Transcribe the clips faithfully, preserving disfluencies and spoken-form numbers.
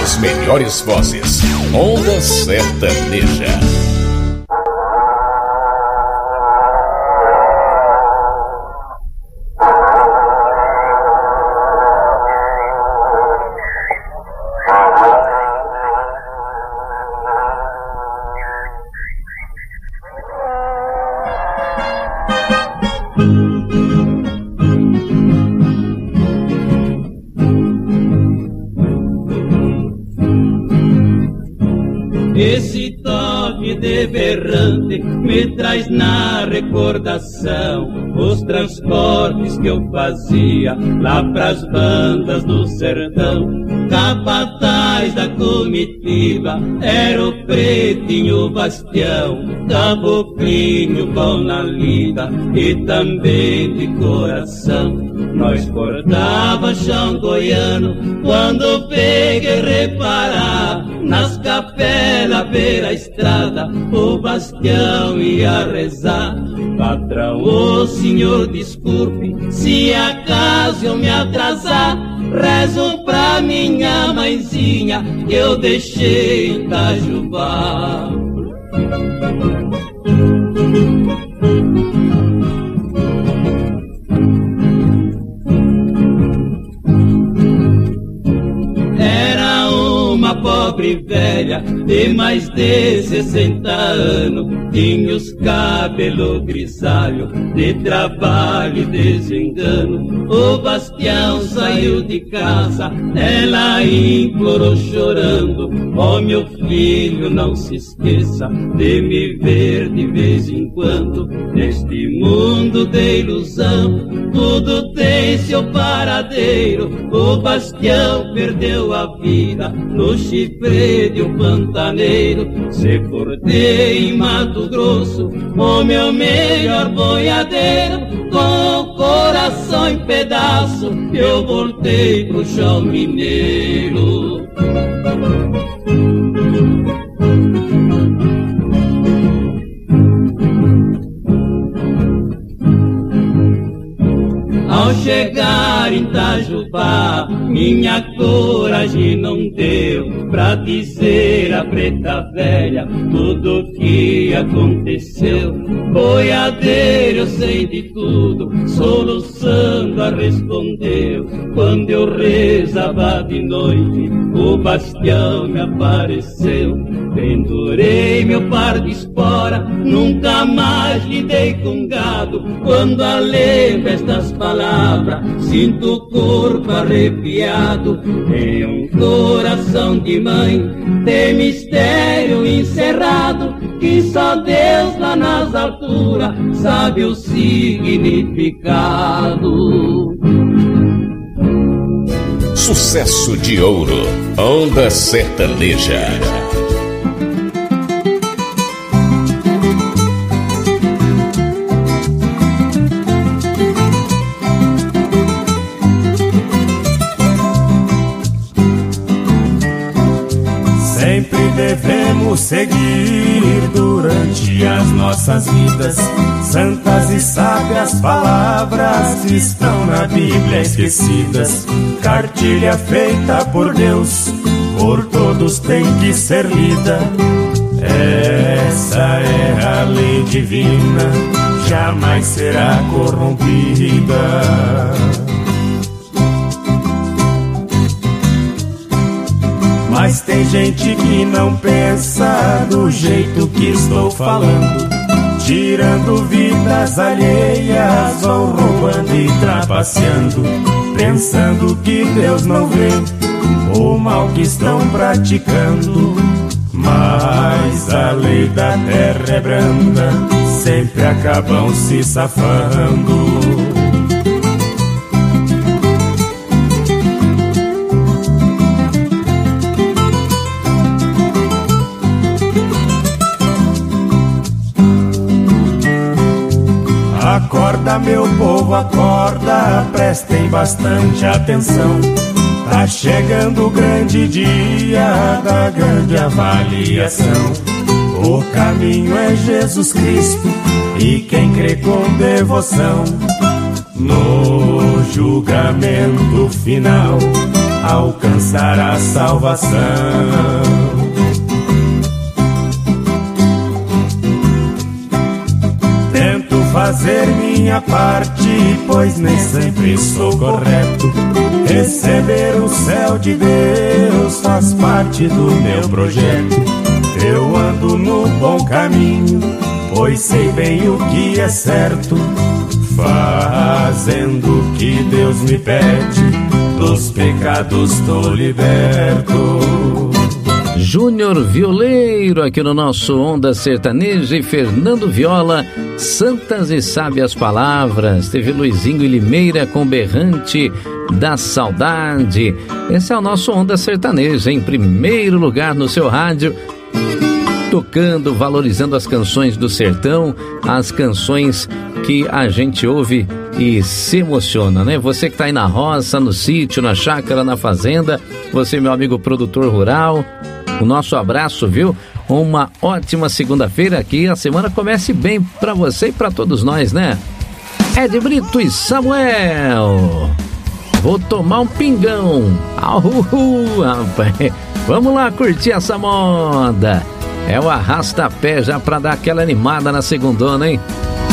As melhores vozes. Onda Sertaneja. Esse toque de berrante me traz na recordação os transportes que eu fazia lá pras bandas do sertão. Capataz da comitiva era o Pretinho Bastião, caboclinho bom na lida e também de coração. Nós cortava chão goiano quando peguei reparar nas capelas beira estrada, o Bastião ia rezar. Patrão, ô senhor, desculpe se acaso eu me atrasar, rezo pra minha mãezinha que eu deixei em Itajubá. Era uma pobre velha de mais de sessenta anos, tinha os cabelos grisalhos de trabalho e desengano. O Bastião saiu de casa, ela implorou chorando: ó meu filho, não se esqueça de me ver de vez em quando. Neste mundo de ilusão, tudo tem seu paradeiro. O Bastião perdeu a vida no chifre de um pantaneiro. Se cortei em Mato Grosso, o meu melhor boiadeiro, com o coração em pedaço, eu voltei pro chão mineiro. Ao chegar em Itajubá, minha coragem não deu pra dizer à preta velha tudo que aconteceu. Boiadeiro, eu sei de tudo, soluçando a respondeu. Quando eu rezava de noite, o Bastião me apareceu. Pendurei meu par de espora, nunca mais lidei com gado. Quando a lembro estas palavras, sinto o corpo arrepiado. Em um coração de mãe tem mistério encerrado, que só Deus lá nas alturas sabe o significado. Sucesso de ouro, Onda Sertaneja. Devemos seguir durante as nossas vidas. Santas e sábias palavras estão na Bíblia esquecidas. Cartilha feita por Deus, por todos tem que ser lida. Essa é a lei divina, jamais será corrompida. Mas tem gente que não pensa do jeito que estou falando, tirando vidas alheias, vão roubando e trapaceando, pensando que Deus não vê o mal que estão praticando. Mas a lei da terra é branda, sempre acabam se safando. Acorda, meu povo, acorda, prestem bastante atenção. Tá chegando o grande dia da grande avaliação. O caminho é Jesus Cristo e quem crê com devoção, no julgamento final alcançar a salvação. Tento fazer minha parte, pois nem sempre sou correto. Receber o céu de Deus faz parte do meu projeto. Eu ando no bom caminho, pois sei bem o que é certo, fazendo o que Deus me pede, dos pecados tô liberto. Júnior Violeiro aqui no nosso Onda Sertaneja e Fernando Viola, Santas e Sábias Palavras. Teve Luizinho e Limeira com Berrante da Saudade. Esse é o nosso Onda Sertaneja, em primeiro lugar no seu rádio, tocando, valorizando as canções do sertão, as canções que a gente ouve e se emociona, né? Você que tá aí na roça, no sítio, na chácara, na fazenda, você, meu amigo produtor rural, o nosso abraço, viu? Uma ótima segunda-feira, que a semana comece bem pra você e pra todos nós, né? Ed Brito e Samuel, vou tomar um pingão. Uhul, rapaz. Vamos lá curtir essa moda. É o arrasta-pé já pra dar aquela animada na segundona, hein?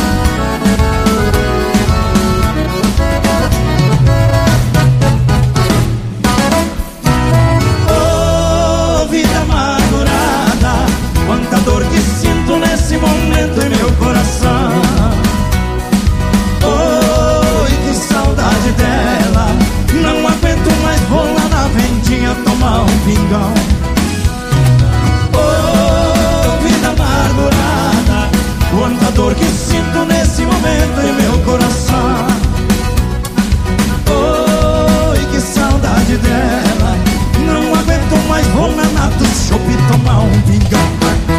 Oh, vida amargurada, quanta dor que sinto nesse momento em meu coração. Oi, que saudade dela, não aguento mais, vou lá na vendinha tomar um pingão. Quanta dor que sinto nesse momento em meu coração. Oi, que saudade dela, não aguento mais, vou na Nato Shop tomar um pingão.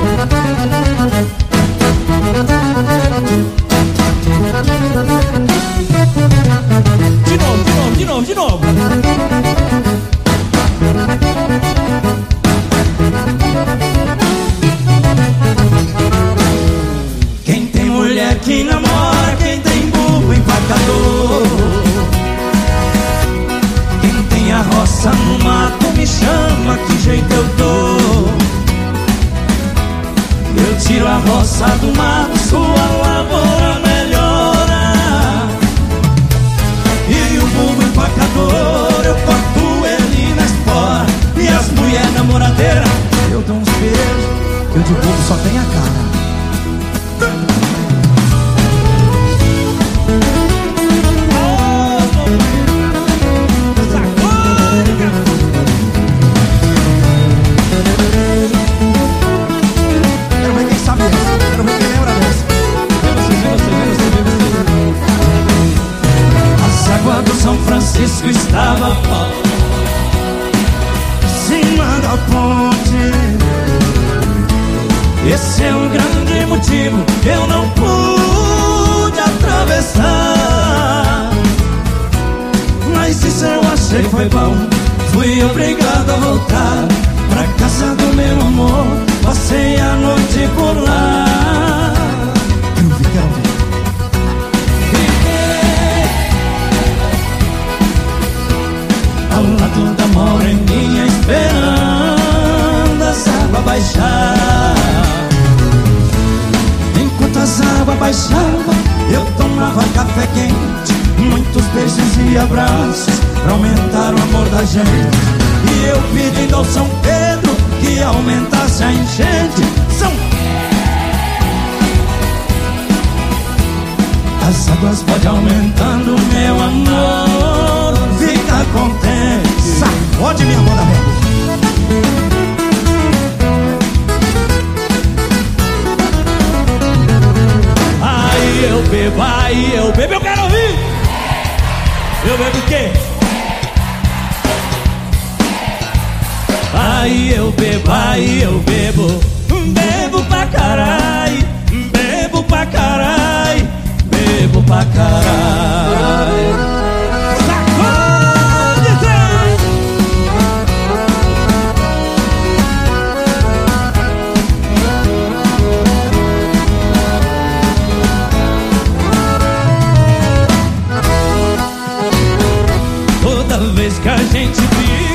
De novo, de novo, de novo, de novo. Que namora, quem tem burro empacador, quem tem a roça no mato me chama, que jeito eu dou. Eu tiro a roça do mato, sua lavoura melhora. E o burro empacador, eu corto ele na espora. E as mulheres namoradeiras, eu dou uns beijos, eu de burro só tenho a cara. São Francisco estava cima da ponte. Esse é um grande motivo, eu não pude atravessar. Mas isso eu achei foi bom, fui obrigado a voltar pra casa do meu amor. Passei a noite por lá. Eu vi, eu vi. Ao lado da moreninha, esperando as águas baixar. Enquanto as águas baixavam, eu tomava café quente, muitos beijos e abraços pra aumentar o amor da gente. E eu pedindo ao São Pedro que aumentasse a enchente. São as águas pode aumentando, meu amor, fica contente. Sacode minha mão da régua. Aí eu bebo, aí eu bebo, eu quero ouvir. Eu bebo o quê? Aí eu bebo, aí eu bebo, bebo pra carai, bebo pra carai, bebo pra carai. Sacode, trem! Toda vez que a gente vive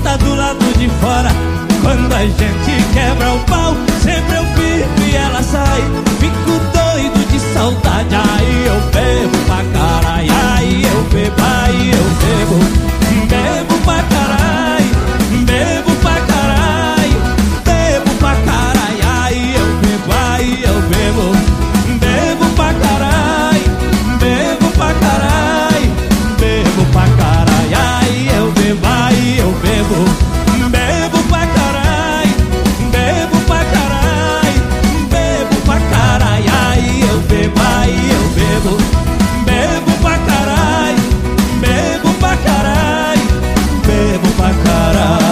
tá do lado de fora. Quando a gente quebra o pau, sempre eu fico e ela sai. Fico doido de saudade, aí eu bebo pra caralho. Aí eu bebo, aí eu bebo. Bebo pra caralho, bebo pra caralho. Bebo pra caralho, aí eu bebo, aí eu bebo. Bebo pra caralho, bebo pra caralho. Bebo pra caralho, aí eu bebo, aí eu bebo. Bebo pra caralho, bebo pra caralho. Bebo pra caralho, aí eu bebo, aí eu bebo. Bebo pra caralho, bebo pra caralho. Bebo pra caralho.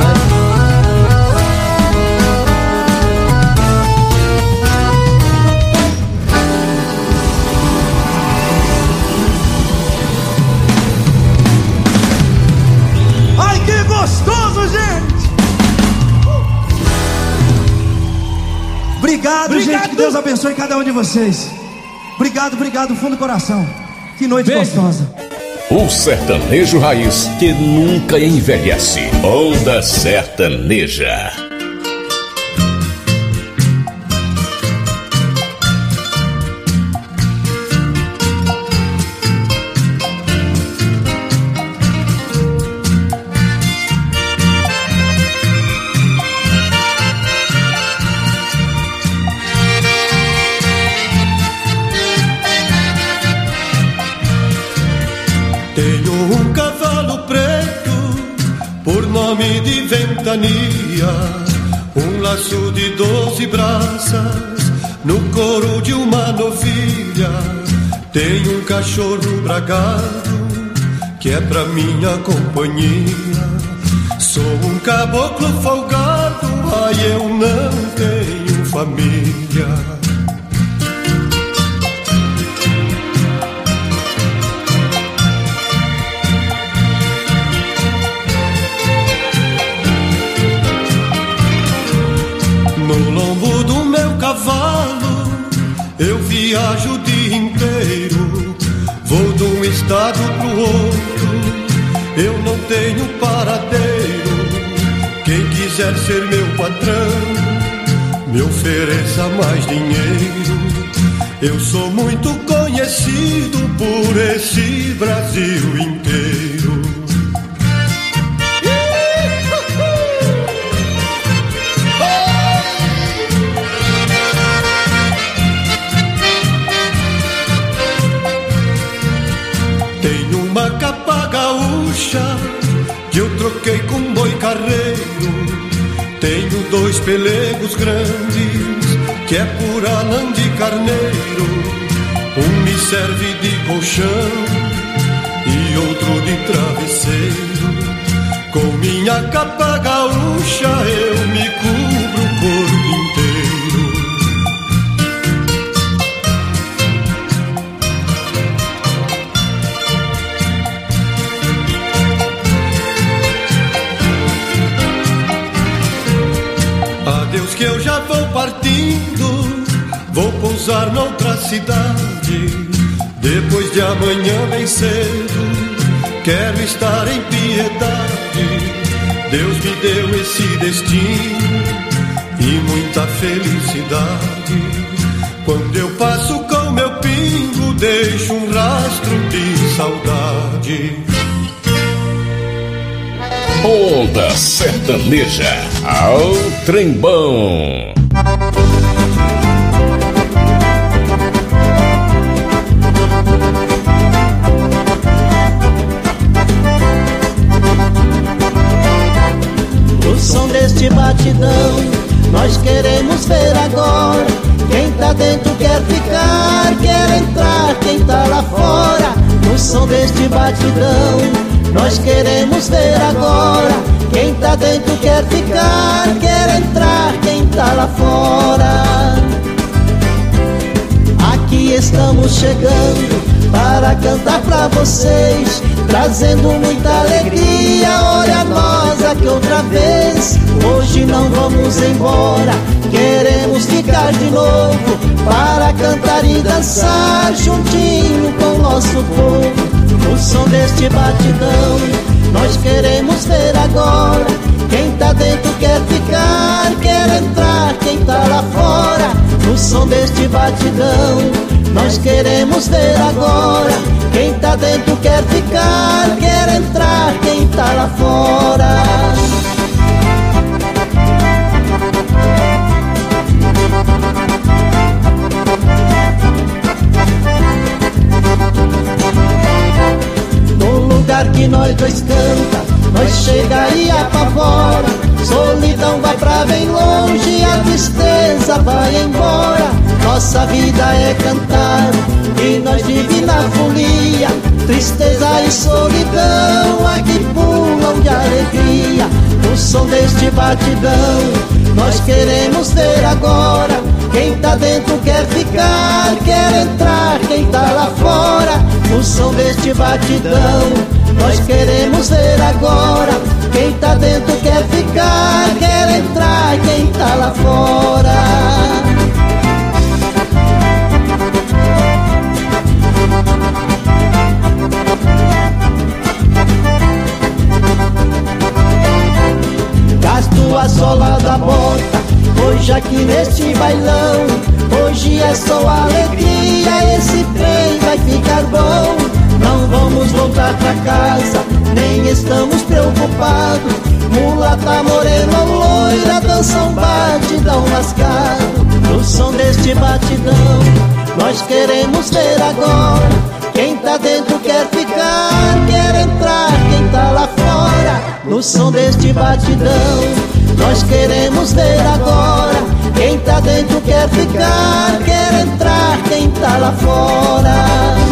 Ai, que gostoso, gente! Obrigado, obrigado, gente, que Deus abençoe cada um de vocês. Obrigado, obrigado, do fundo do coração. Que noite Beijo. gostosa. O sertanejo raiz que nunca envelhece. Onda Sertaneja. De ventania, um laço de doze braças no couro de uma novilha. Tem um cachorro bragado que é pra minha companhia. Sou um caboclo folgado, ai eu não tenho família. No lombo do meu cavalo eu viajo o dia inteiro. Vou de um estado pro outro, eu não tenho paradeiro. Quem quiser ser meu patrão, me ofereça mais dinheiro. Eu sou muito conhecido por esse Brasil inteiro. Que eu troquei com um boi carreiro. Tenho dois pelegos grandes que é pura lã de carneiro. Um me serve de colchão e outro de travesseiro. Com minha capa gaúcha eu me cubro o corpo inteiro. Que eu já vou partindo, vou pousar noutra cidade. Depois de amanhã bem cedo, quero estar em piedade. Deus me deu esse destino e muita felicidade. Quando eu passo com meu pingo, deixo um rastro de saudade. Onda Sertaneja, ao trembão. No som deste batidão, nós queremos ver agora. Quem tá dentro quer ficar, quer entrar, quem tá lá fora. No som deste batidão, nós queremos ver agora. Quem tá dentro quer ficar, quer entrar, quem tá lá fora. Aqui estamos chegando para cantar pra vocês, trazendo muita alegria. Olha nós aqui outra vez. Hoje não vamos embora, queremos ficar de novo para cantar e dançar juntinho com o nosso povo. no som deste batidão. Nós queremos ver agora, quem tá dentro quer ficar, quer entrar, quem tá lá fora, no som deste batidão. Nós queremos ver agora, quem tá dentro quer ficar, quer entrar, quem tá lá fora. No lugar que nós dois canta, nós chega e apavora. Solidão vai pra bem longe, a tristeza vai embora. Nossa vida é cantar e nós vive na folia. Tristeza e solidão aqui pulam de alegria. No som deste batidão, nós queremos ver agora, quem tá dentro quer ficar, quer entrar, quem tá lá fora. No som deste batidão, nós queremos ver agora, quem tá dentro quer ficar, quer entrar, quem tá lá fora. Gasto a sola da bota, hoje aqui neste bailão. Hoje é só alegria, esse trem vai ficar bom. Não vamos voltar pra casa, nem estamos preocupados. Mulata, morena ou loira, dançam batidão lascado. No som deste batidão, nós queremos ver agora, quem tá dentro quer ficar, quer entrar, quem tá lá fora. No som deste batidão, nós queremos ver agora, quem tá dentro quer ficar, quer entrar, quem tá lá fora.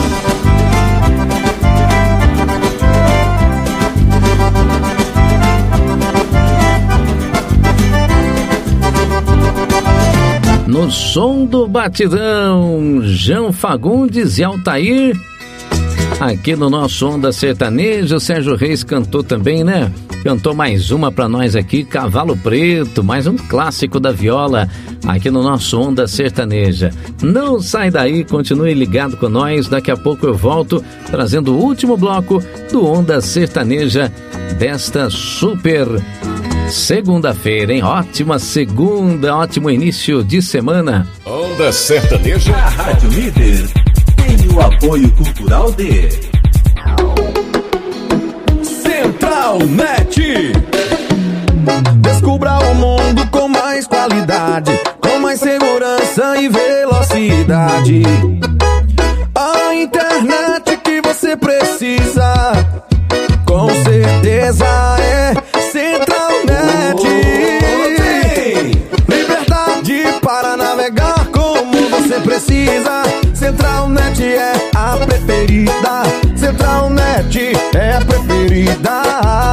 No som do batidão, João Fagundes e Altair. Aqui no nosso Onda Sertaneja, o Sérgio Reis cantou também, né? Cantou mais uma pra nós aqui, Cavalo Preto, mais um clássico da viola aqui no nosso Onda Sertaneja. Não sai daí, continue ligado com nós, daqui a pouco eu volto trazendo o último bloco do Onda Sertaneja desta super segunda-feira, hein? Ótima segunda, ótimo início de semana. Onda Sertaneja, a Rádio Líder tem o apoio cultural de Central Net. Descubra o mundo com mais qualidade, com mais segurança e velocidade. A internet que você precisa, com certeza é Central Net. Liberdade para navegar como você precisa. Central Net é a preferida. Central Net é a preferida.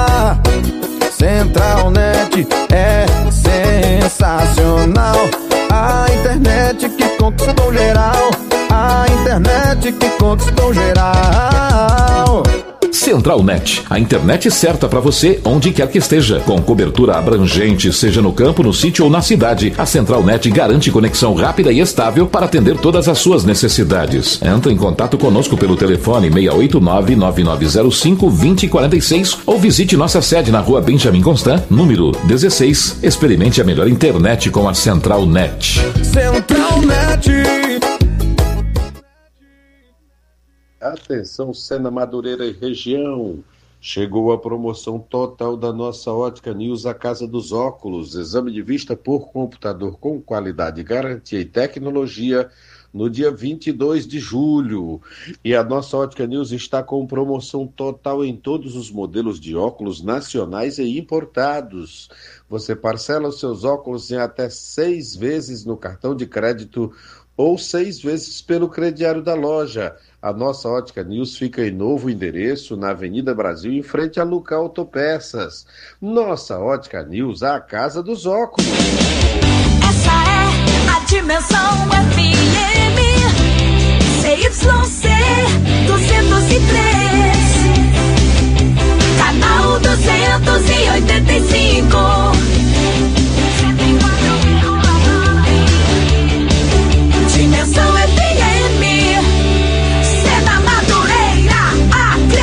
Central Net é sensacional. A internet que conquistou geral. A internet que conquistou geral. Central Net, a internet certa para você onde quer que esteja, com cobertura abrangente, seja no campo, no sítio ou na cidade. A Central Net garante conexão rápida e estável para atender todas as suas necessidades. Entre em contato conosco pelo telefone seis oito nove, nove nove zero cinco, dois zero quatro seis ou visite nossa sede na rua Benjamin Constant, número dezesseis. Experimente a melhor internet com a Central Net. Central Net. Atenção, Sena, Madureira e região. Chegou a promoção total da nossa Ótica News, a Casa dos Óculos. Exame de vista por computador com qualidade, garantia e tecnologia no dia vinte e dois de julho. E a nossa Ótica News está com promoção total em todos os modelos de óculos nacionais e importados. Você parcela os seus óculos em até seis vezes no cartão de crédito ou seis vezes pelo crediário da loja. A nossa Ótica News fica em novo endereço, na Avenida Brasil, em frente a Luca Autopeças. Nossa Ótica News, a casa dos óculos. Essa é a Dimensão F M C Y C duzentos e três, canal duzentos e oitenta e cinco. Dimensão F M, Sena Madureira, aqui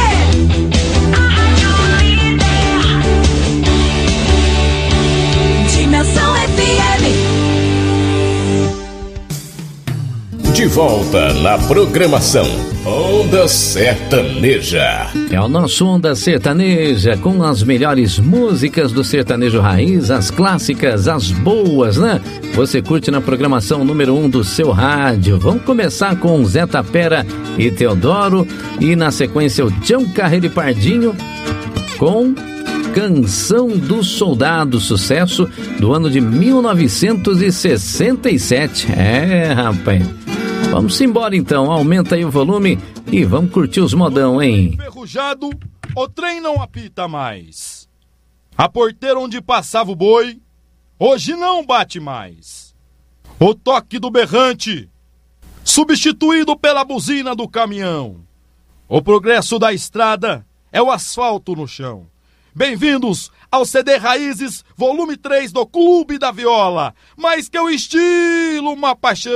De volta na programação Onda Sertaneja. É o nosso Onda Sertaneja com as melhores músicas do sertanejo raiz, as clássicas, as boas, né? Você curte na programação número um do seu rádio. Vamos começar com Zé Tapera e Teodoro e na sequência o Tião Carreiro e Pardinho com Canção do Soldado, sucesso do ano de mil novecentos e sessenta e sete. É, rapaz. Vamos embora então, aumenta aí o volume e vamos curtir os modão, hein? Enferrujado, o trem não apita mais. A porteira onde passava o boi, hoje não bate mais. O toque do berrante, substituído pela buzina do caminhão. O progresso da estrada é o asfalto no chão. Bem-vindos ao C D Raízes, volume três do Clube da Viola. Mais que o estilo, uma paixão.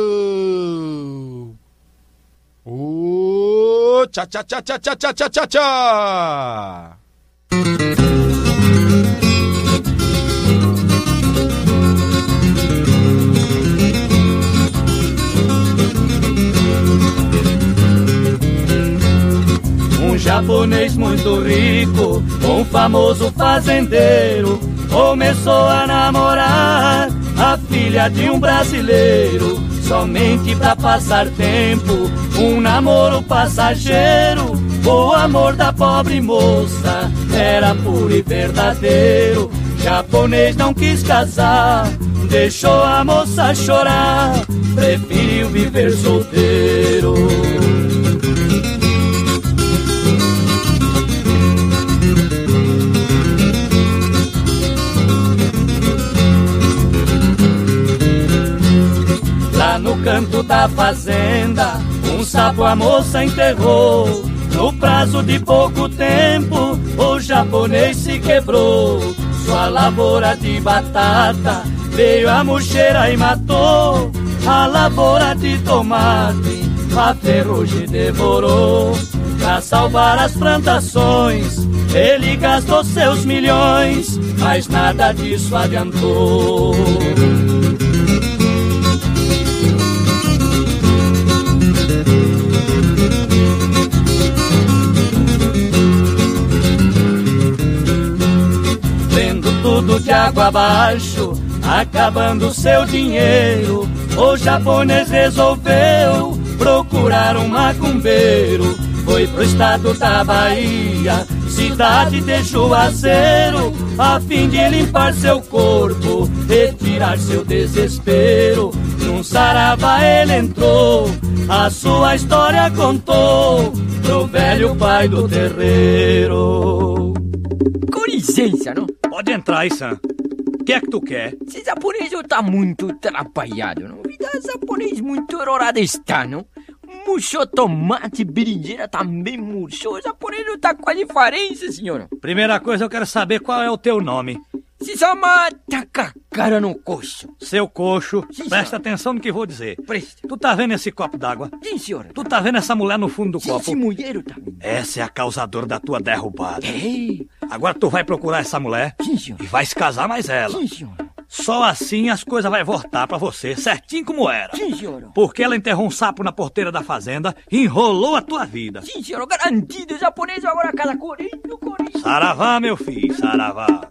Oh, tchá, tchá, tchá, tchá, tchá, tchá, tchá, tchá. Um japonês muito rico, um famoso fazendeiro, começou a namorar a filha de um brasileiro, somente pra passar tempo, um namoro passageiro. O amor da pobre moça era puro e verdadeiro. Japonês não quis casar, deixou a moça chorar, preferiu viver solteiro. Lá no canto da fazenda, um sapo a moça enterrou. No prazo de pouco tempo, o japonês se quebrou. Sua lavoura de batata veio a murcheira e matou. A lavoura de tomate a ferrugem devorou. Pra salvar as plantações, ele gastou seus milhões, mas nada disso adiantou. Tudo de água abaixo, acabando seu dinheiro, o japonês resolveu procurar um macumbeiro. Foi pro estado da Bahia, cidade de Juazeiro, a fim de limpar seu corpo, retirar seu desespero. Num saravá ele entrou, a sua história contou pro velho pai do terreiro. Com licença, não? Pode entrar, Isan. O que é que tu quer? Esse japonês tá muito atrapalhado, não? Vida japonês muito errada está, não? Murchou tomate, berinjela também murchou. O japonês não tá com a diferença, senhora. Primeira coisa, eu quero saber qual é o teu nome. Se chama Tacacara no Coxo. Seu coxo, Sim, presta senhora. atenção no que vou dizer. Presta. Tu tá vendo esse copo d'água? Sim, senhora. Tu tá vendo essa mulher no fundo do Sim, copo? sim, mulher, tá. Essa é a causadora da tua derrubada. Ei. Agora tu vai procurar essa mulher. Sim, senhora. E vai se casar mais ela. Sim, senhora. Só assim as coisas vai voltar pra você, certinho como era. Sim, senhora. Porque ela enterrou um sapo na porteira da fazenda e enrolou a tua vida. Sim, senhora. Garantido. O japonês agora casa correndo, correndo. Saravá, meu filho, saravá.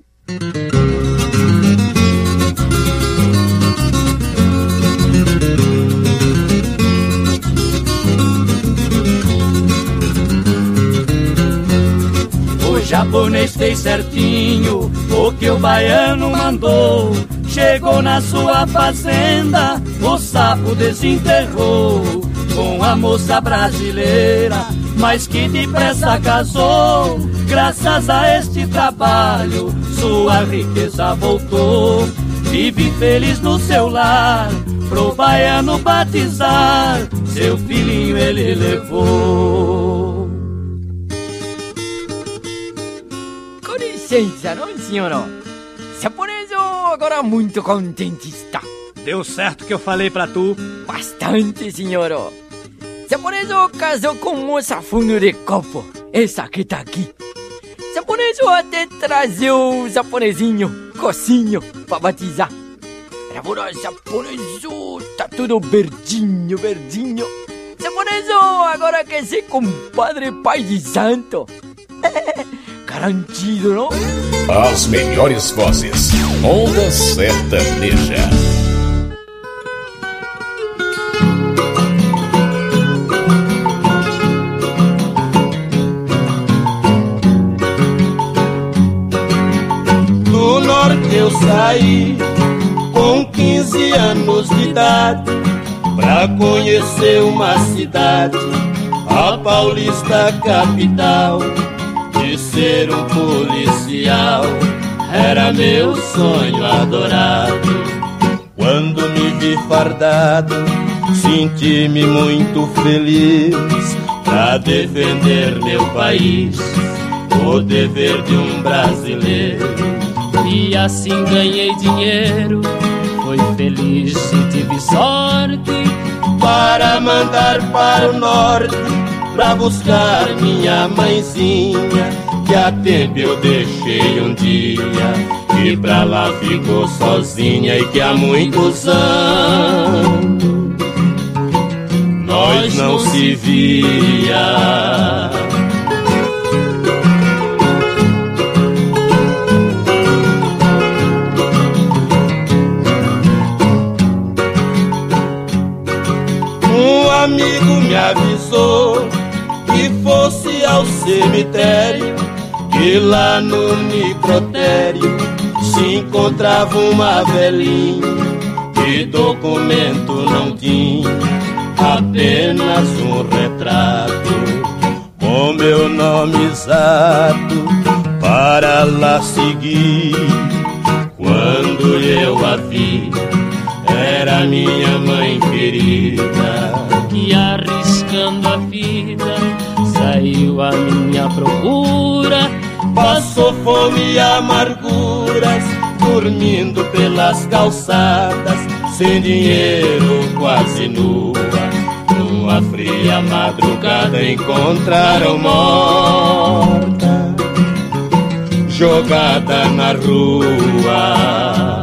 O japonês fez certinho o que o baiano mandou. Chegou na sua fazenda, o sapo desenterrou. Com a moça brasileira, mas que depressa casou. Graças a este trabalho, sua riqueza voltou. Vive feliz no seu lar, pro baiano batizar. Seu filhinho ele levou. Com licença, não, senhora? Japonês agora muito contente está. Deu certo que eu falei pra tu? Bastante, senhora. Japonês casou com moça fundo de copo. Essa que tá aqui. Japonês até trazer o japonesinho, cocinho, pra batizar. Bravura, japoneso, tá tudo verdinho, verdinho. Japoneso, agora quer ser compadre pai de santo. Garantido, não? As melhores vozes. Onda Sertaneja. Do norte eu saí com quinze anos de idade pra conhecer uma cidade, a Paulista capital. De ser um policial era meu sonho adorado. Quando me vi fardado, senti-me muito feliz pra defender meu país, o dever de um brasileiro. E assim ganhei dinheiro, fui feliz e tive sorte para mandar para o norte, pra buscar minha mãezinha, que a tempo eu deixei um dia, e pra lá ficou sozinha e que há muitos anos nós não se via. Um amigo me avisou que fosse ao cemitério, que lá no necrotério se encontrava uma velhinha que documento não tinha, apenas um retrato com meu nome exato para lá seguir. Quando eu a vi, era minha mãe querida, que arriscando a vida saiu à minha procura. Passou fome e amarguras, dormindo pelas calçadas, sem dinheiro, quase nua. Numa fria madrugada encontraram morta, jogada na rua.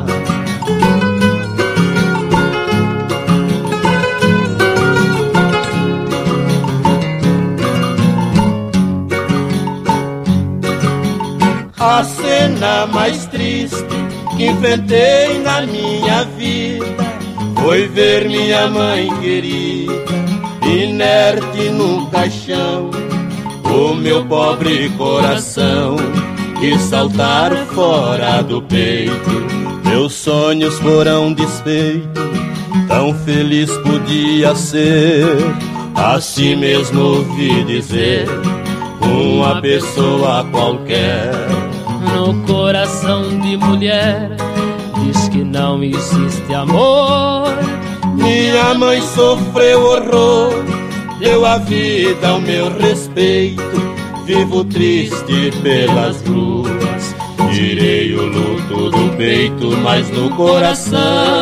A cena mais triste que enfrentei na minha vida foi ver minha mãe querida inerte num caixão. O meu pobre coração que saltaram fora do peito, meus sonhos foram desfeitos. Tão feliz podia ser, assim mesmo ouvi dizer, uma pessoa qualquer. No coração de mulher diz que não existe amor. Minha mãe sofreu horror, deu a vida ao meu respeito. Vivo triste pelas ruas, tirei o luto do peito, mas no coração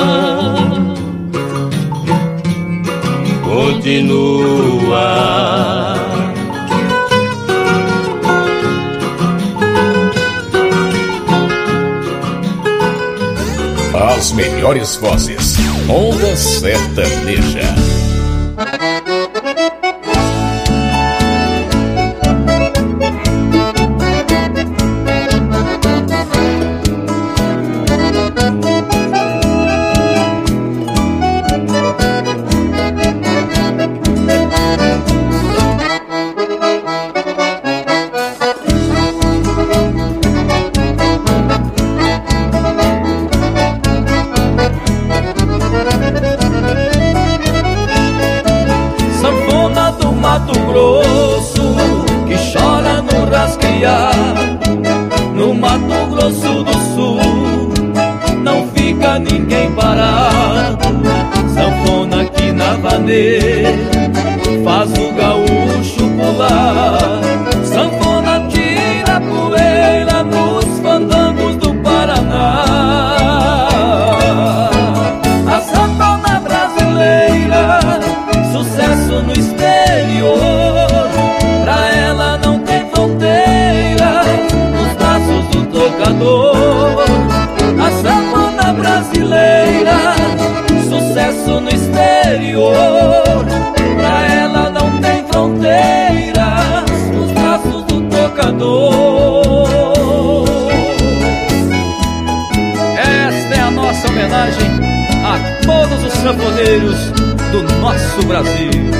continua. As melhores vozes. Onda Sertaneja. No Mato Grosso do Sul não fica ninguém parado. Sanfona aqui na vaneira faz o gaúcho pular. Sanfona tira poeira nos fandangos do Paraná. A sanfona brasileira, sucesso no exterior. Pra ela não tem fronteira nos braços do tocador. A sanfona brasileira, homenagem a todos os sanfoneiros do nosso Brasil.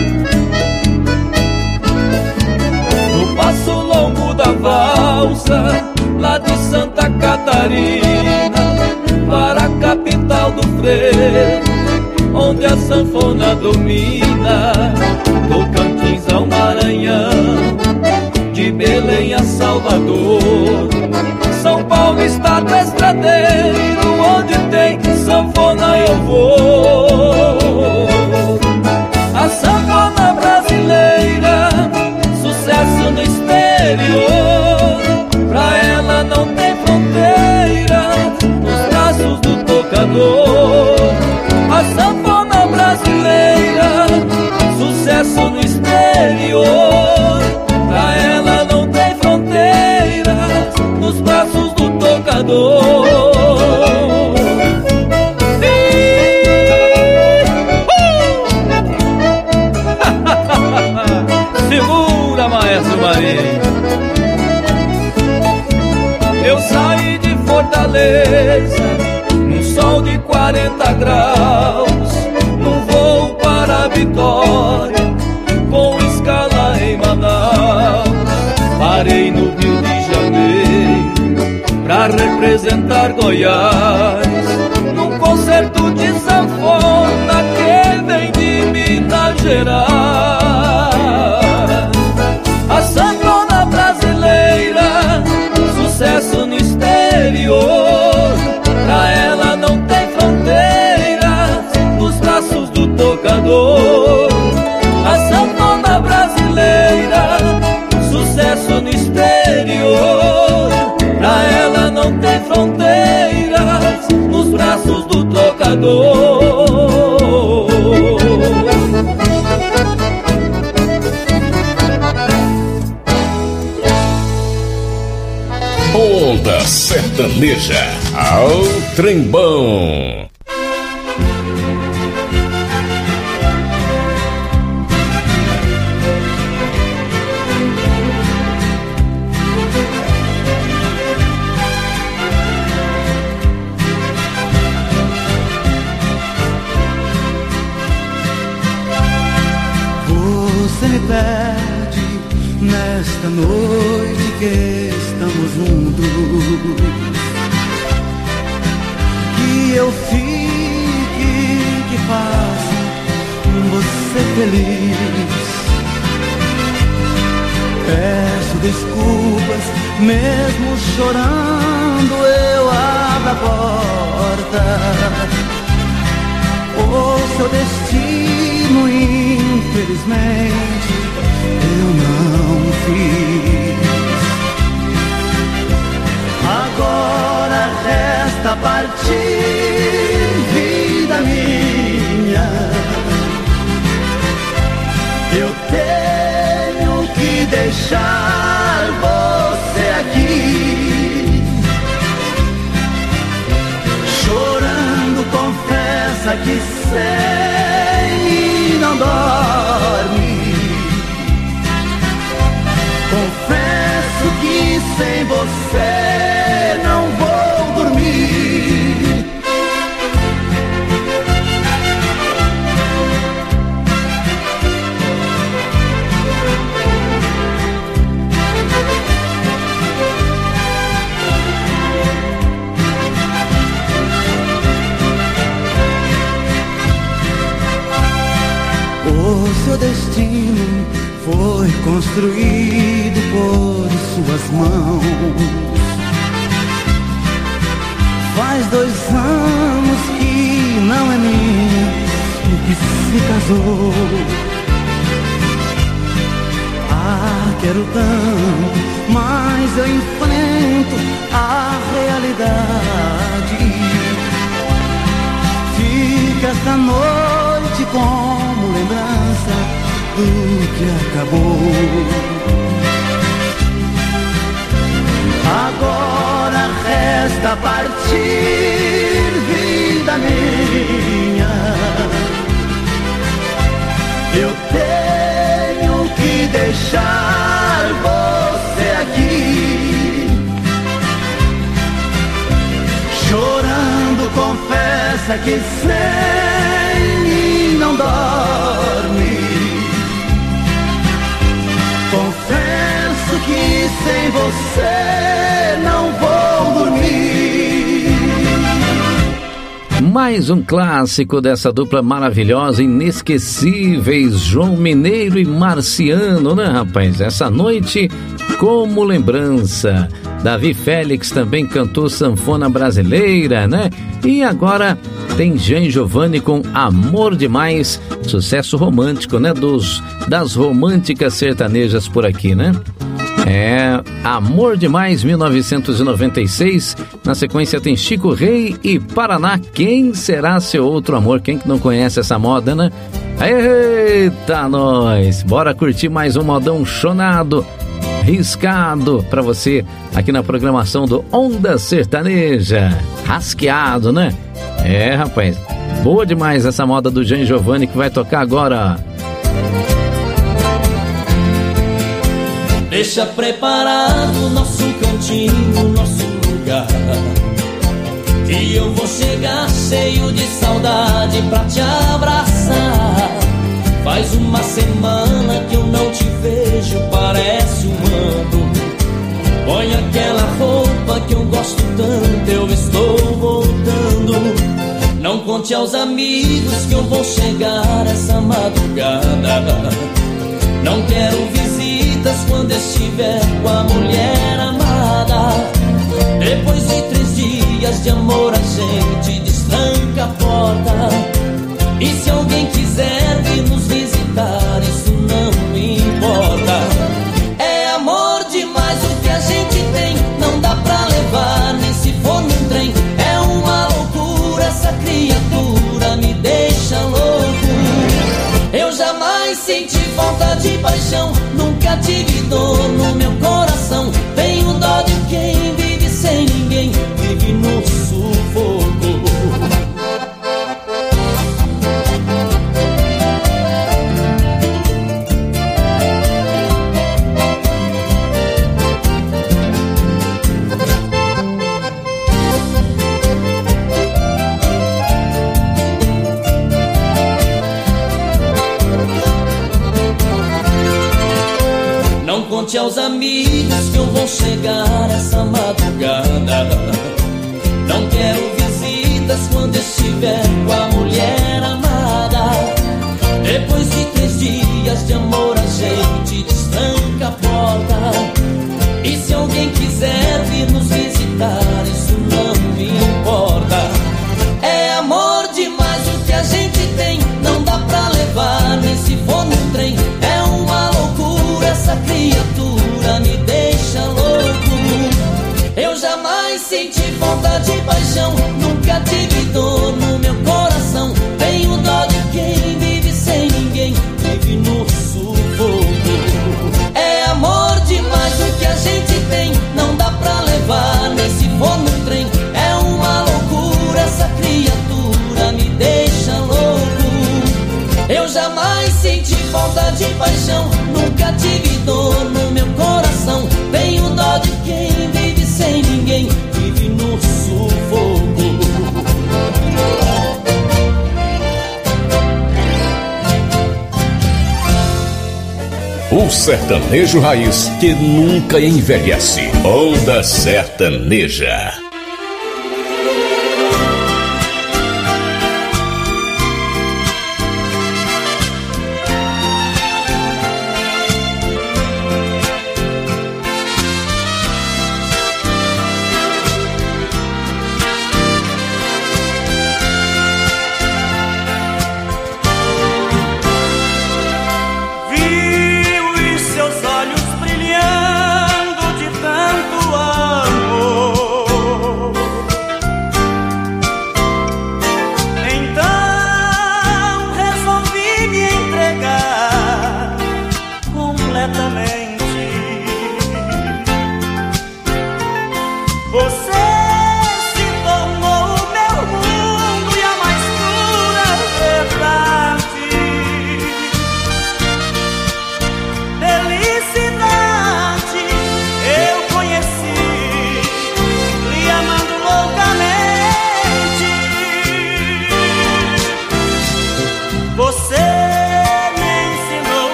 No passo longo da valsa, lá de Santa Catarina, para a capital do frevo, onde a sanfona domina, Tocantins ao Maranhão, de Belém a Salvador, São Paulo, estado estradeiro, onde tem sanfona eu vou. A sanfona brasileira, sucesso no exterior, pra ela não tem fronteira, nos braços do tocador. A sanfona brasileira, sucesso no exterior, pra ela não tem fronteira, nos braços do tocador. Segura, maestro Marinho. Eu saí de Fortaleza num sol de quarenta graus, num voo para Vitória, com escala em Manaus. Parei no Rio de Janeiro pra representar Goiás, num concerto de sanfona que vem de Minas Gerais. A sanfona brasileira, sucesso no exterior, pra ela não tem fronteiras, nos braços do tocador. A sanfona brasileira, sucesso no exterior, pra ela não tem fronteiras, nos braços do tocador. Onda Sertaneja ao Trembão. Você me pede nesta noite que estamos juntos, que eu fique, que faça você feliz. Peço desculpas, mesmo chorando eu abro a porta. O seu destino, infelizmente, eu não fiz. Agora resta partir, vida minha. Eu tenho que deixar você aqui. Chorando, confessa que sei e não dorme. Confesso que sem você não vou dormir. O seu destino foi construído por suas mãos. Faz dois anos que não é mesmo que se casou. Ah, quero tanto, mas eu enfrento a realidade. Fica esta noite como lembrança do que acabou. Agora resta partir, vida minha. Eu tenho que deixar você aqui. Chorando, confesso essa que sem mim não dorme. Confesso que sem você não vou dormir. Mais um clássico dessa dupla maravilhosa, inesquecíveis, João Mineiro e Marciano, né, rapaz? Essa noite como lembrança. Davi Félix também cantou sanfona brasileira, né? E agora tem Jean Giovanni com Amor Demais, sucesso romântico, né? Dos, das românticas sertanejas por aqui, né? É, Amor Demais, mil novecentos e noventa e seis. Na sequência tem Chico Rei e Paraná, Quem Será Seu Outro Amor? Quem que não conhece essa moda, né? Eita, nós! Bora curtir mais um modão chonado, riscado pra você aqui na programação do Onda Sertaneja. Rasqueado, né? É, rapaz, boa demais essa moda do Jean Giovanni que vai tocar agora. Deixa preparado nosso cantinho, nosso lugar, que eu vou chegar cheio de saudade pra te abraçar. Faz uma semana que eu não te vejo, parece um ano. Põe aquela roupa que eu gosto tanto, eu estou voltando. Não conte aos amigos que eu vou chegar essa madrugada. Não quero visitas quando estiver com a mulher amada. Depois de três dias de amor a gente destranca a porta. E se alguém quiser vir nos visitar, isso não me importa. É amor demais o que a gente tem, não dá pra levar nem se for num trem. É uma loucura, essa criatura me deixa louco. Eu jamais senti falta de paixão, nunca tive dor no meu coração. Tenho dó de quem vive sem ninguém, vive no sufoco. Conte aos amigos que eu vou chegar essa madrugada. Não quero visitas quando estiver com a mulher amada. Depois de três dias de amor a gente destranca a porta. E se alguém quiser vir nos visitar, isso não me importa. É amor demais o que a gente tem, não dá pra levar nem se for num trem. É uma loucura, essa criatura me deixa louco. Eu jamais senti falta de paixão, nunca tive dor no meu coração. Tenho dó de quem vive sem ninguém, vive no sufoco. É amor demais o que a gente tem, não dá pra levar nem se for num trem. É uma loucura, essa criatura me deixa louco. Eu jamais senti falta de paixão, nunca tive dor no meu coração. Tenho dó de quem vive sem ninguém, vive no sufoco. O sertanejo raiz que nunca envelhece. Onda Sertaneja. Olhos brilhando de tanto amor.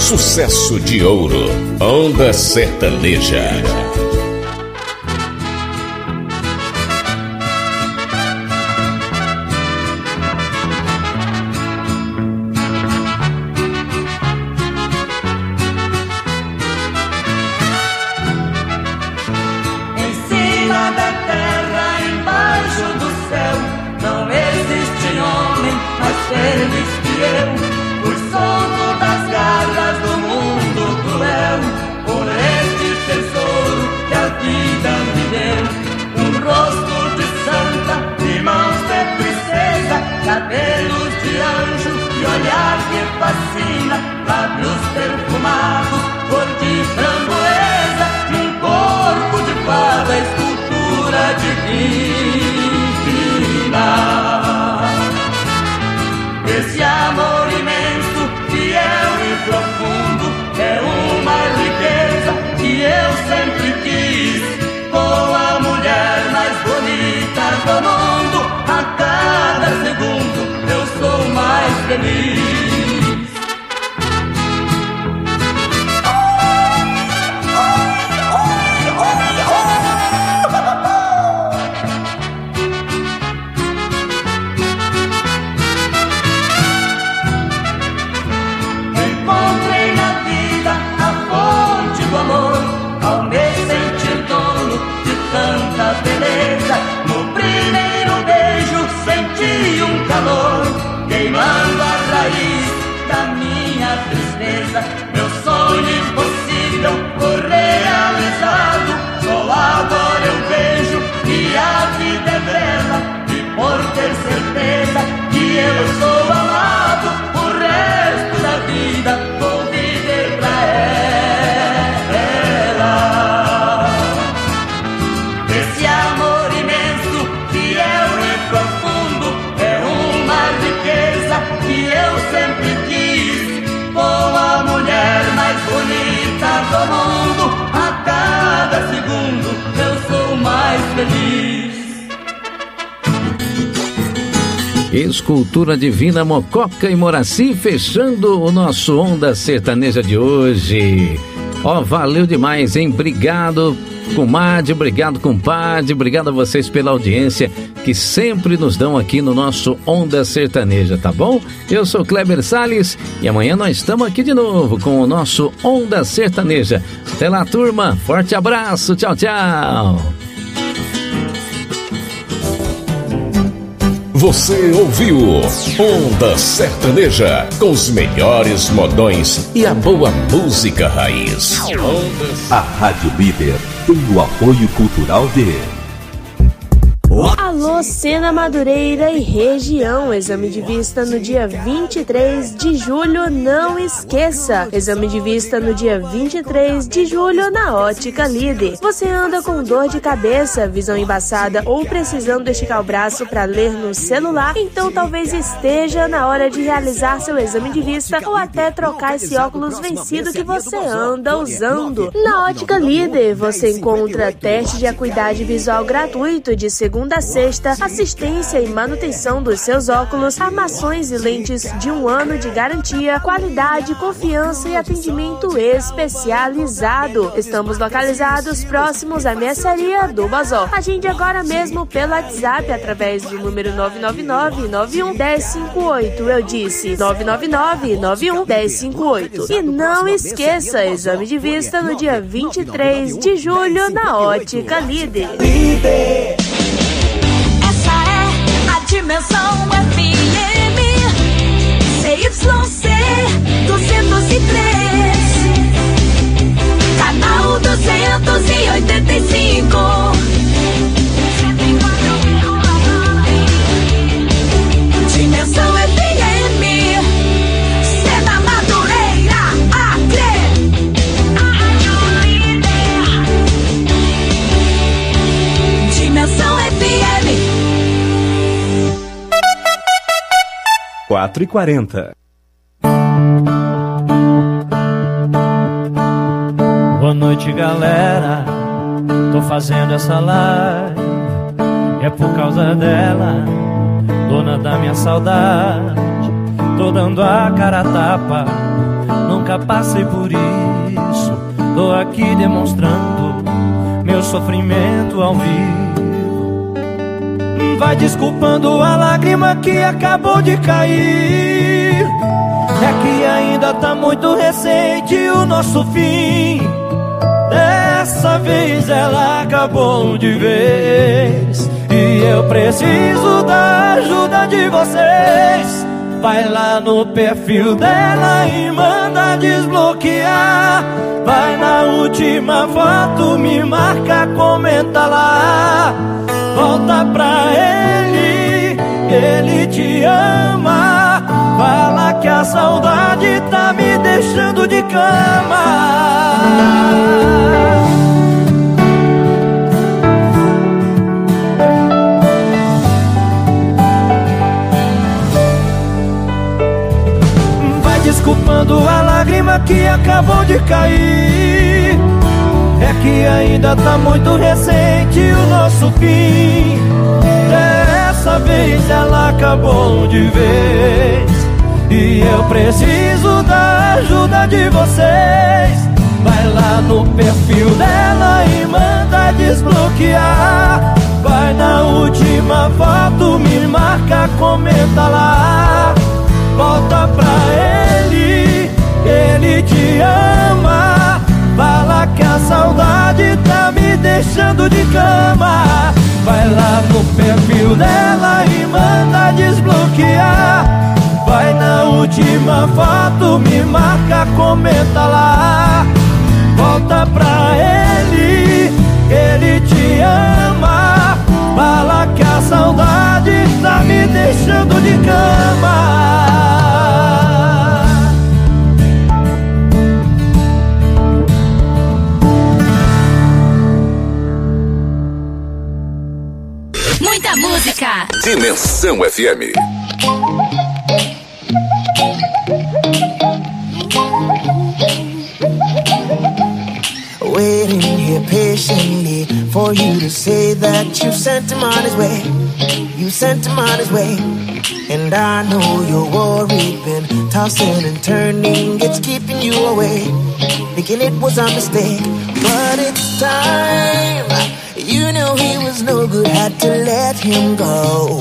Sucesso de ouro. Onda Sertaneja. Cabelos de anjo e olhar que fascina, lábios perfumados, cor de framboesa, um corpo de fada, escultura divina. Esse amor imenso, fiel e profundo, é uma riqueza que eu sempre quis, com a mulher mais bonita do mundo. A cada segundo eu sou mais feliz. Encontrei na vida a fonte do amor, ao me sentir dono de tanta beleza. No primeiro beijo senti um calor, queimando a raiz da minha tristeza. Meu sonho impossível foi realizado, só agora eu vejo que a vida é bela. E por ter certeza que eu sou amado, o resto da vida vou viver pra ela. Esse amor imenso, fiel e profundo, é uma riqueza que eu sempre quis, com a mulher mais bonita do mundo. A cada segundo eu sou mais feliz. Escultura Divina, Mococa e Moraci, fechando o nosso Onda Sertaneja de hoje. Ó, oh, valeu demais, hein? Obrigado, comadre, obrigado, compadre, obrigado a vocês pela audiência que sempre nos dão aqui no nosso Onda Sertaneja, tá bom? Eu sou Kleber Salles e amanhã nós estamos aqui de novo com o nosso Onda Sertaneja. Até lá, turma, forte abraço, tchau, tchau. Você ouviu Onda Sertaneja, com os melhores modões e a boa música raiz. A Rádio Líder tem o apoio cultural de... Alô, Sena Madureira e região, exame de vista no dia vinte e três de julho, não esqueça, exame de vista no dia vinte e três de julho na Ótica Líder. Você anda com dor de cabeça, visão embaçada ou precisando esticar o braço para ler no celular? Então talvez esteja na hora de realizar seu exame de vista ou até trocar esse óculos vencido que você anda usando. Na Ótica Líder você encontra teste de acuidade visual gratuito de segunda a sexta, assistência e manutenção dos seus óculos, armações e lentes de um ano de garantia, qualidade, confiança e atendimento especializado. Estamos localizados próximos à mercearia do Bazó. Agende agora mesmo pelo WhatsApp através do número nove nove nove, nove um, um zero cinco oito. Eu disse nove nove nove, nove um, um zero cinco oito. E não esqueça, exame de vista no dia vinte e três de julho na Ótica Líder. Dimensão F M C Y C duzentos e três, canal duzentos e oitenta e cinco. Dimensão F M, Sena Madureira, Acre, a Rádio Líder. Dimensão F M. quatro e quarenta. Boa noite, galera. Tô fazendo essa live, é por causa dela, dona da minha saudade. Tô dando a cara a tapa, não nunca passei por isso. Tô aqui demonstrando meu sofrimento ao vivo. Vai desculpando a lágrima que acabou de cair. É que ainda tá muito recente o nosso fim. Dessa vez ela acabou de vez. E eu preciso da ajuda de vocês. Vai lá no perfil dela e manda desbloquear. Vai na última foto, me marca, comenta lá. Volta pra ele, ele te ama. Fala que a saudade tá me deixando de cama. Desculpando a lágrima que acabou de cair. É que ainda tá muito recente o nosso fim. Dessa vez ela acabou de vez. E eu preciso da ajuda de vocês. Vai lá no perfil dela e manda desbloquear. Vai na última foto, me marca, comenta lá. Volta pra ele, ele te ama. Fala que a saudade tá me deixando de cama. Vai lá no perfil dela e manda desbloquear. Vai na última foto, me marca, comenta lá. Volta pra ele, ele te ama. Fala que a saudade tá me deixando de cama. Muita música. Dimensão F M. Waiting here patiently for you to say that you sent him on his way. You sent him on his way. And I know you're worried, been tossing and turning, it's keeping you away, thinking it was a mistake. But it's time. You knew he was no good, had to let him go.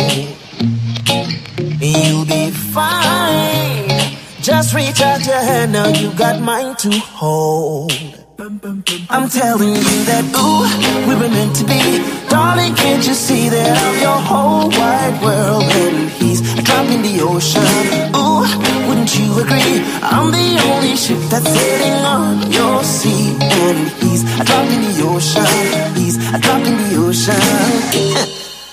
You'll be fine. Just reach out your hand, now you got mine to hold. I'm telling you that, ooh, we were meant to be. Darling, can't you see that I'm your whole wide world? And he's a drop in the ocean. Ooh, wouldn't you agree? I'm the only ship that's sailing on your sea. And he's a drop in the ocean. He's a drop in the ocean.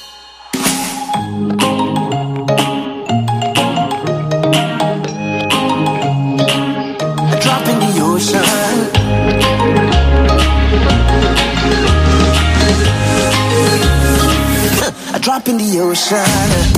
Drop in the ocean.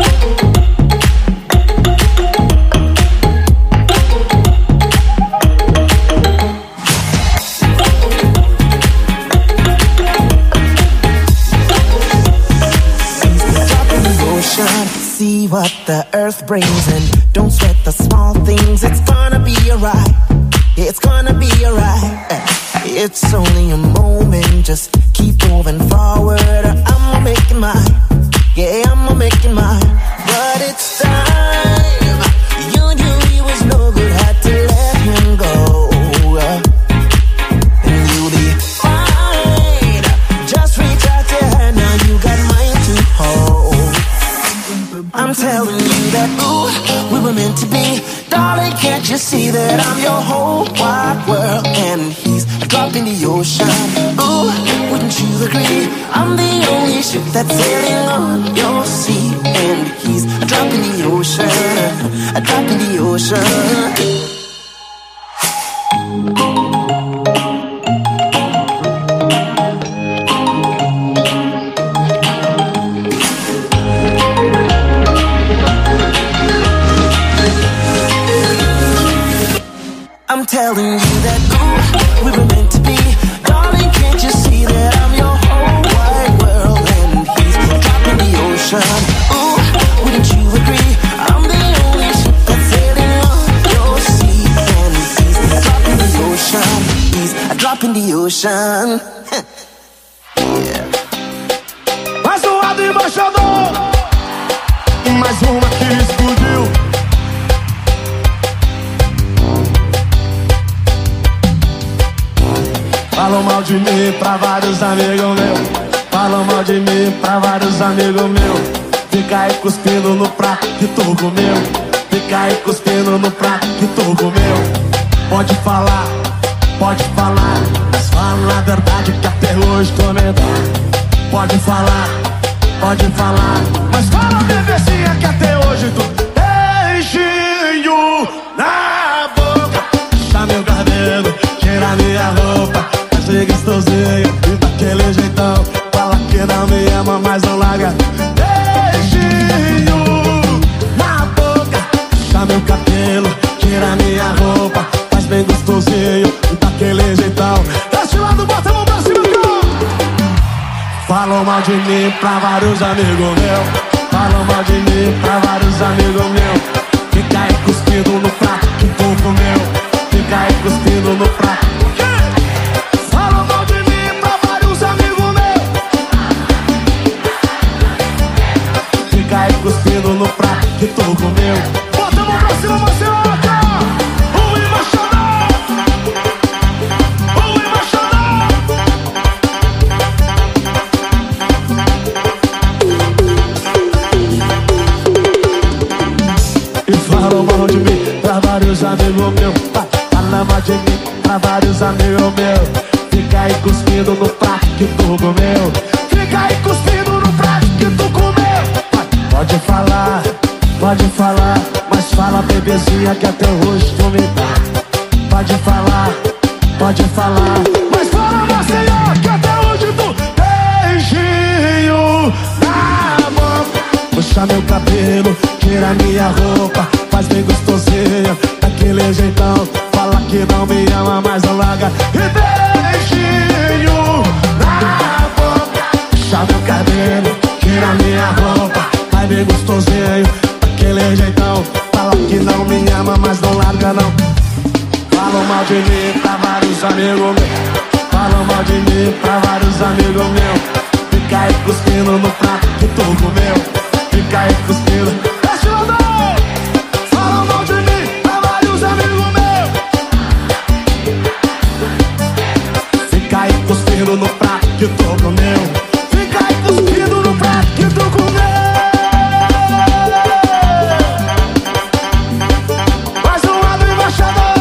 See what the earth brings and don't sweat the small things. It's gonna be alright. It's gonna be alright. It's only a moment. Just keep moving forward. I'ma make it mine. Yeah, I'ma make it mine. But it's time. You knew he was no good. Had to let him go. And you'll be fine. Just reach out your hand. Now you got mine to hold. I'm telling you that, ooh, we were meant to be. Darling, can't you see that I'm your whole wide world? And he's a drop in the ocean. Ooh, wouldn't you agree? I'm the only ship that's sailing on your sea. And he's a drop in the ocean. A drop in the ocean. I'm telling you that, ooh, we were meant to be. Darling, can't you see that I'm your whole wide world? And he's a drop in the ocean. Ooh, wouldn't you agree? I'm the only ship that's sailing on your sea. And he's ocean. Yeah. Mais um lado embaixador, mais uma que explodiu. Falam mal de mim pra vários amigos meus. Falam mal de mim pra vários amigos meus. Fica aí cuspindo no prato que tu comeu. Fica aí cuspindo no prato que tu comeu. Pode falar, pode falar, mas fala a verdade que até hoje tô mentando. Pode falar, pode falar, mas fala bebezinha que até hoje tu beijinho na boca. Puxa meu cabelo, tira minha roupa, faz gostosinho e daquele jeitão. Fala que não me ama, mas não larga. Beijinho na boca, puxa meu cabelo, tira minha roupa, faz bem gostosinho e daquele jeitão. Desse lado, bota a mão pra cima, cara. Falam mal de mim pra vários amigos meus. Falam mal de mim pra vários amigos meus. Fica aí cuspindo no prato que tu comeu. Fica aí cuspindo no prato. Falam mal de mim pra vários amigos meus. Fica aí cuspindo no prato que tu comeu. Bota a mão pra cima, Marcelo. O embaixador, o embaixador. E falam mal de mim pra vários amigos meus. Fala mal de mim pra vários amigos meus. Fica aí cuspindo no prato que tu comeu. Fica aí cuspindo no prato que tu comeu. Pode falar, pode falar, mas fala bebezinha que até hoje tu me dá. Pode falar, pode falar, mas fala Maceió que até hoje tu beijinho na boca. Puxa meu cabelo, tira minha roupa, faz bem gostosinho, daquele jeitão. Fala que não me ama, mas não larga. E beijinho na boca. Puxa meu cabelo, tira minha roupa, faz bem gostosinho, daquele jeitão. Fala que não me ama, mas não larga não. Falam mal de mim pra vários amigos meus. Falam mal de mim pra vários amigos meus. Fica aí cuspindo no prato que tu comeu. Fica aí cuspindo. Deixa eu dar. Falam mal de mim pra vários amigos meus. Fica aí cuspindo no prato que tu comeu. Fica aí cuspindo no prato que tu comeu. Mais um lado embaixador.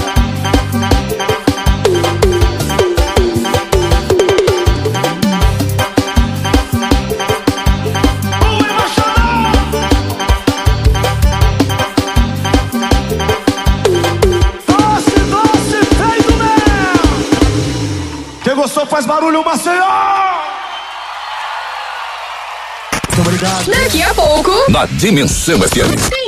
Gostou, faz barulho, Maceió! Muito obrigado. Daqui a pouco, na Dimensão F M.